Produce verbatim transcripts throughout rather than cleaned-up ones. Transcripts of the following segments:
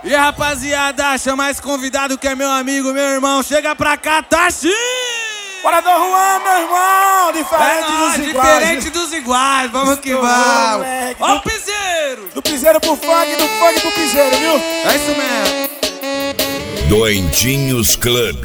E a rapaziada, chama esse convidado que é meu amigo, meu irmão. Chega pra cá, Tachi! Bora do Juan, meu irmão! Diferente é nóis, dos iguais. Diferente dos iguais, vamos que vamos. Ó o piseiro! Do piseiro pro funk, do funk pro piseiro, viu? É isso mesmo. Doentinhos Club.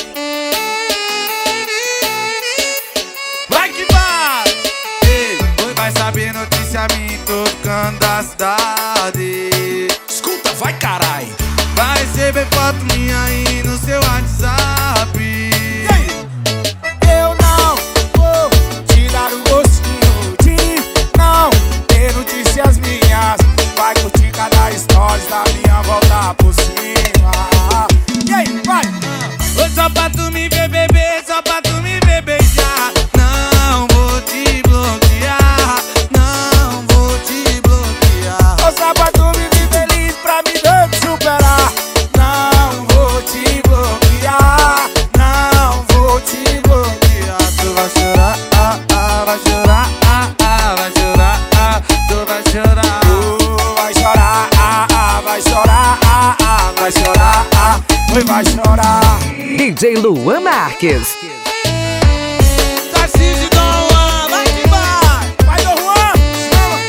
Vai que vai! Ei, hoje vai saber notícia minha em todo canto da cidade. Escuta, vai carai! Vai receber foto minha aí no seu WhatsApp. E aí? Eu não vou te dar um gostinho de não ter notícias minhas. Vai curtir cada stories da minha volta por cima. E aí, vai! Oi, só pra tu me ver beber, só pra tu me ver beijar. Não vou te bloquear, não vou te bloquear. Ô, só pra tu me ver feliz pra me ver te superar. Não vou te bloquear, não vou te bloquear. Tu vai chorar, ah, ah, vai chorar, ah, ah, vai chorar, ah, tu vai chorar. Tu vai chorar, ah, ah, vai chorar, ah, ah, vai chorar, ah, oi, vai chorar. D J Luan Marques. Tarcísio Dom Juan, vai que vai! Vai do Juan, chama.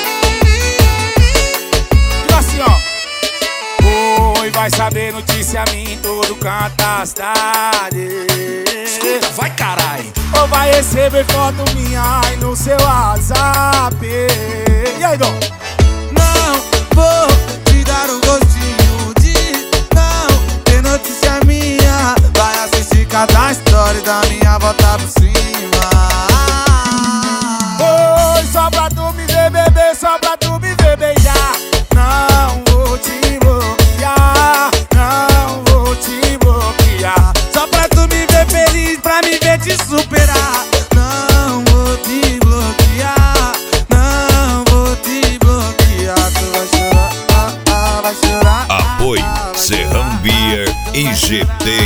Diga assim, ó. Oi, vai saber notícia minha em todo canto da cidade. Escuta, vai carai! Ou vai receber foto minha aí no seu WhatsApp. E aí, Dom? Não vou te dar um gostinho de não ter notícia minha. Vai assistir cada história da minha volta por cima. Oi, só pra tu me ver beber, só pra tu me ver beijar. Não vou te bloquear, não vou te bloquear. Só pra tu me ver feliz, pra me ver te superar. Não vou te bloquear, não vou te bloquear. Tu vai chorar, ah, ah, vai chorar. Apoio Serrão Beer e G T